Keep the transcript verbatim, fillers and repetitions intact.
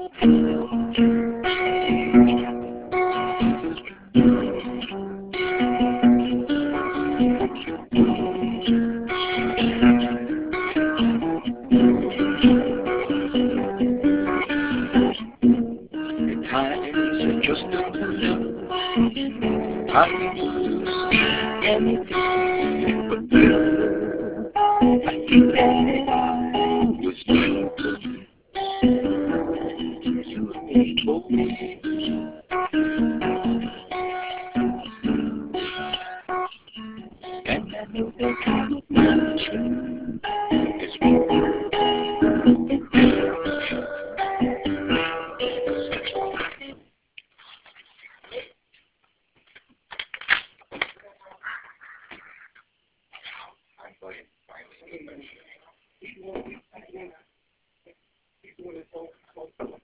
Times are just a blue. I will see anything but blue. I think that was true. You and me both.